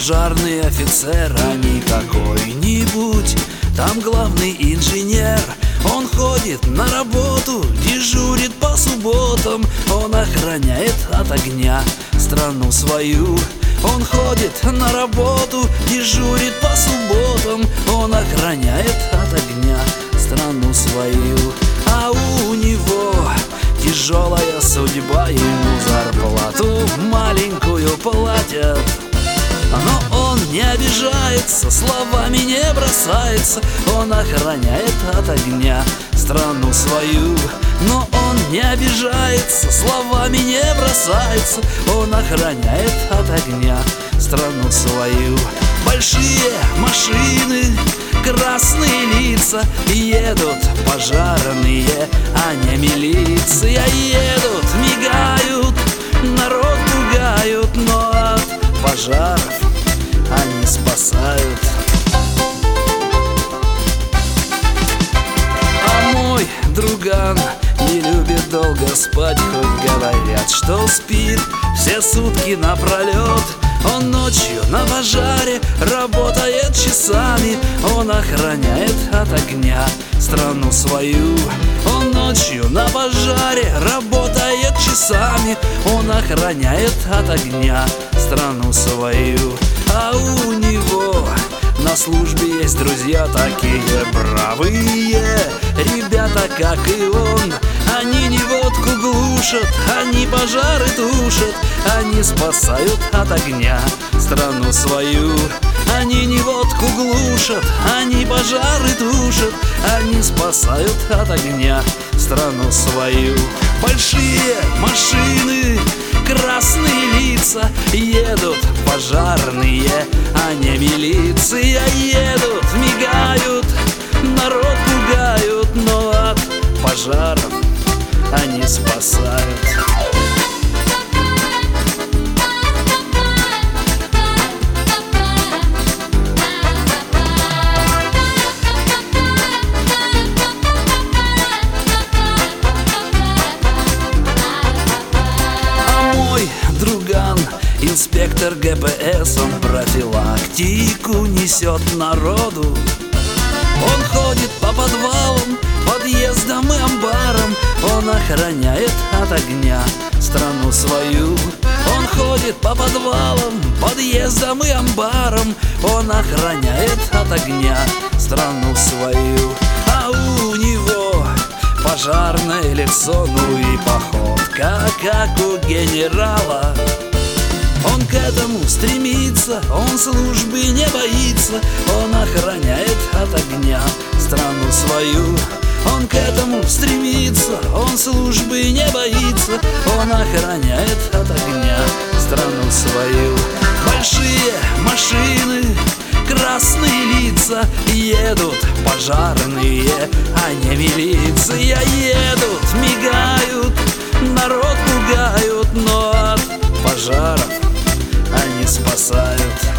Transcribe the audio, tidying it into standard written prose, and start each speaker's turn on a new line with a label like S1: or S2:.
S1: пожарный офицер, а не какой-нибудь. Там главный инженер. Он ходит на работу, дежурит по субботам. Он охраняет от огня страну свою. Он ходит на работу, дежурит по субботам. Он охраняет от огня страну свою. А у него тяжелая судьба, ему зарплату маленькую платят. Но он не обижается, словами не бросается. Он охраняет от огня страну свою. Но он не обижается, словами не бросается. Он охраняет от огня страну свою. Большие машины, красные лица, едут пожарные, а не милиция. Едут, мигают, народ пугают, но от пожаров они спасают. А мой друган не любит долго спать, хоть говорят, что спит все сутки напролет. Он ночью на пожаре работает часами. Он охраняет от огня страну свою. Он ночью на пожаре работает часами. Он охраняет от огня страну свою. А у него на службе есть друзья такие бравые ребята, как и он. Они не водку глушат, они пожары тушат. Они спасают от огня страну свою. Они не водку глушат, они пожары тушат. Они спасают от огня страну свою. Большие машины, красные лица, едут пожарные, а не милиция. Едут, мигают, народ пугают, но от пожаров они спасают. Друган, инспектор ГПС, он профилактику несет народу. Он ходит по подвалам, подъездам и амбарам. Он охраняет от огня страну свою. Он ходит по подвалам, подъездам и амбарам. Он охраняет от огня страну свою. А у него пожарное лицо, ну и походка, как у генерала. Он к этому стремится, он службы не боится. Он охраняет от огня страну свою. Он к этому стремится, он службы не боится. Он охраняет от огня страну свою. Большие машины, красные лица, едут пожарные, а не милиция. Едут, мигают, народ пугают, но от пожаров они спасают.